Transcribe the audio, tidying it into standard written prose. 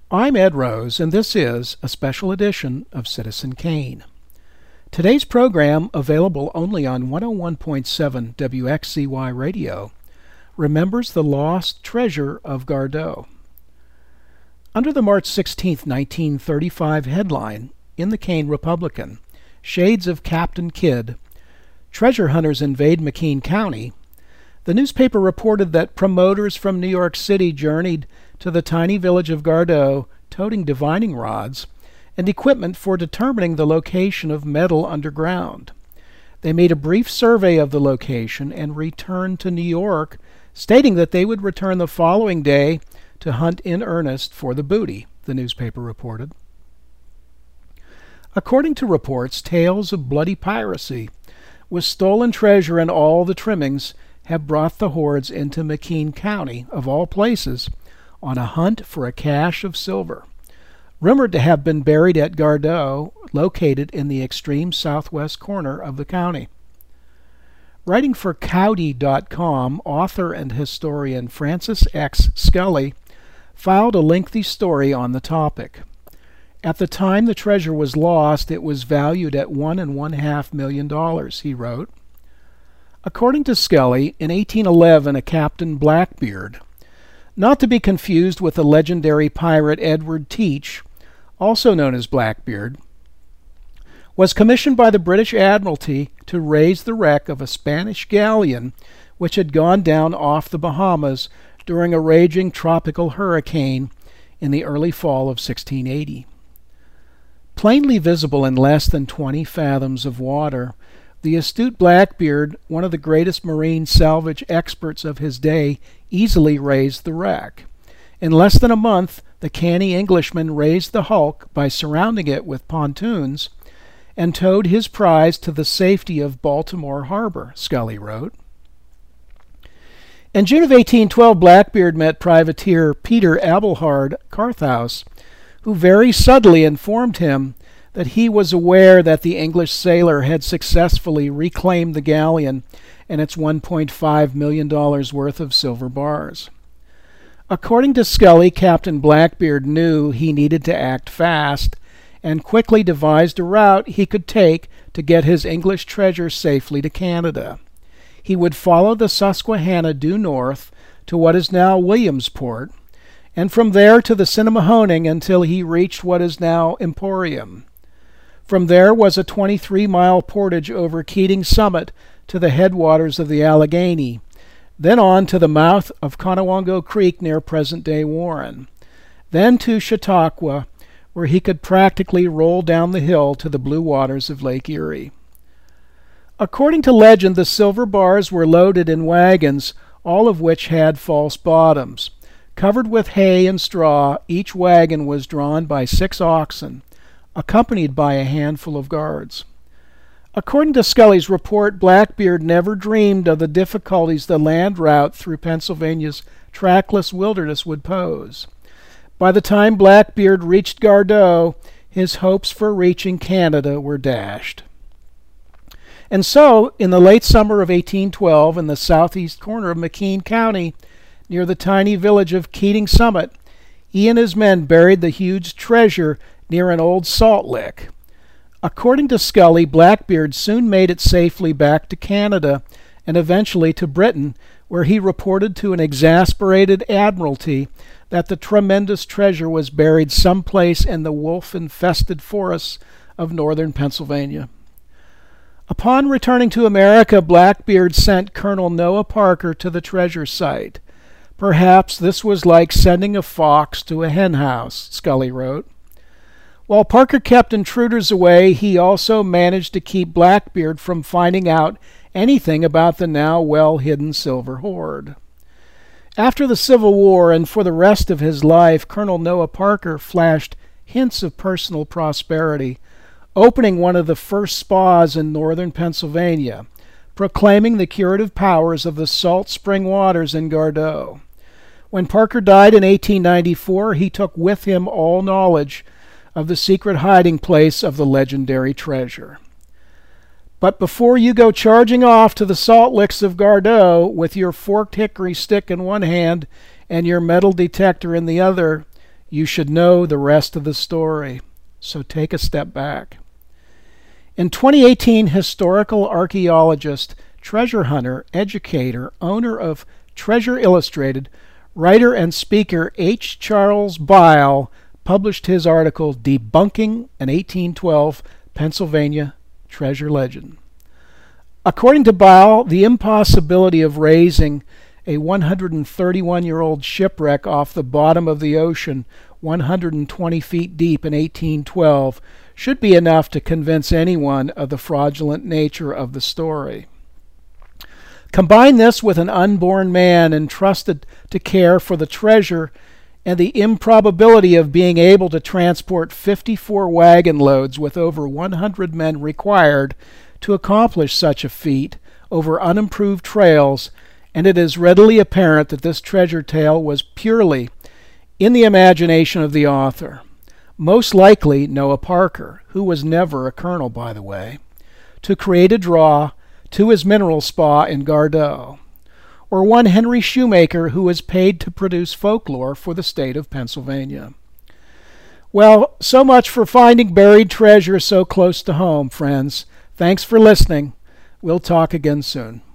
I'm Ed Rose, and this is a special edition of Citizen Kane. Today's program, available only on 101.7 WXCY radio, remembers the lost treasure of Gardow. Under the March 16, 1935 headline in the Kane Republican, Shades of Captain Kidd, Treasure Hunters Invade McKean County, the newspaper reported that promoters from New York City journeyed to the tiny village of Gardow, toting divining rods and equipment for determining the location of metal underground. They made a brief survey of the location and returned to New York, stating that they would return the following day to hunt in earnest for the booty, the newspaper reported. According to reports, tales of bloody piracy with stolen treasure and all the trimmings have brought the hordes into McKean County, of all places, on a hunt for a cache of silver, rumored to have been buried at Gardow, located in the extreme southwest corner of the county. Writing for Cowdy.com, author and historian Francis X. Scully filed a lengthy story on the topic. At the time the treasure was lost, it was valued at $1.5 million, he wrote. According to Scully, in 1811 a Captain Blackbeard, not to be confused with the legendary pirate Edward Teach, also known as Blackbeard, was commissioned by the British Admiralty to raise the wreck of a Spanish galleon which had gone down off the Bahamas during a raging tropical hurricane in the early fall of 1680. Plainly visible in less than 20 fathoms of water, the astute Blackbeard, one of the greatest marine salvage experts of his day, easily raised the wreck. In less than a month, the canny Englishman raised the hulk by surrounding it with pontoons and towed his prize to the safety of Baltimore Harbor, Scully wrote. In June of 1812, Blackbeard met privateer Peter Abelhard Carthouse, who very subtly informed him that he was aware that the English sailor had successfully reclaimed the galleon and its $1.5 million worth of silver bars. According to Scully, Captain Blackbeard knew he needed to act fast and quickly devised a route he could take to get his English treasure safely to Canada. He would follow the Susquehanna due north to what is now Williamsport, and from there to the Cinnamahoning until he reached what is now Emporium. From there was a 23-mile portage over Keating Summit to the headwaters of the Allegheny, then on to the mouth of Conowongo Creek near present-day Warren, then to Chautauqua, where he could practically roll down the hill to the blue waters of Lake Erie. According to legend, the silver bars were loaded in wagons, all of which had false bottoms. Covered with hay and straw, each wagon was drawn by 6 oxen, accompanied by a handful of guards. According to Scully's report, Blackbeard never dreamed of the difficulties the land route through Pennsylvania's trackless wilderness would pose. By the time Blackbeard reached Gardow, his hopes for reaching Canada were dashed. And so, in the late summer of 1812, in the southeast corner of McKean County, near the tiny village of Keating Summit, he and his men buried the huge treasure near an old salt lick. According to Scully, Blackbeard soon made it safely back to Canada and eventually to Britain, where he reported to an exasperated Admiralty that the tremendous treasure was buried someplace in the wolf-infested forests of northern Pennsylvania. Upon returning to America, Blackbeard sent Colonel Noah Parker to the treasure site. Perhaps this was like sending a fox to a henhouse, Scully wrote. While Parker kept intruders away, he also managed to keep Blackbeard from finding out anything about the now well-hidden silver hoard. After the Civil War and for the rest of his life, Colonel Noah Parker flashed hints of personal prosperity, opening one of the first spas in northern Pennsylvania, proclaiming the curative powers of the salt spring waters in Gardow. When Parker died in 1894, he took with him all knowledge of the secret hiding place of the legendary treasure. But before you go charging off to the salt licks of Gardow with your forked hickory stick in one hand and your metal detector in the other, you should know the rest of the story. So take a step back. In 2018, historical archaeologist, treasure hunter, educator, owner of Treasure Illustrated, writer and speaker H. Charles Beil published his article Debunking an 1812 Pennsylvania Treasure Legend. According to Beil, the impossibility of raising a 131-year-old shipwreck off the bottom of the ocean 120 feet deep in 1812 should be enough to convince anyone of the fraudulent nature of the story. Combine this with an unborn man entrusted to care for the treasure and the improbability of being able to transport 54 wagon loads with over 100 men required to accomplish such a feat over unimproved trails, and it is readily apparent that this treasure tale was purely in the imagination of the author. Most likely Noah Parker, who was never a colonel, by the way, to create a draw to his mineral spa in Gardow, or one Henry Shoemaker, who was paid to produce folklore for the state of Pennsylvania. Well, so much for finding buried treasure so close to home, friends. Thanks for listening. We'll talk again soon.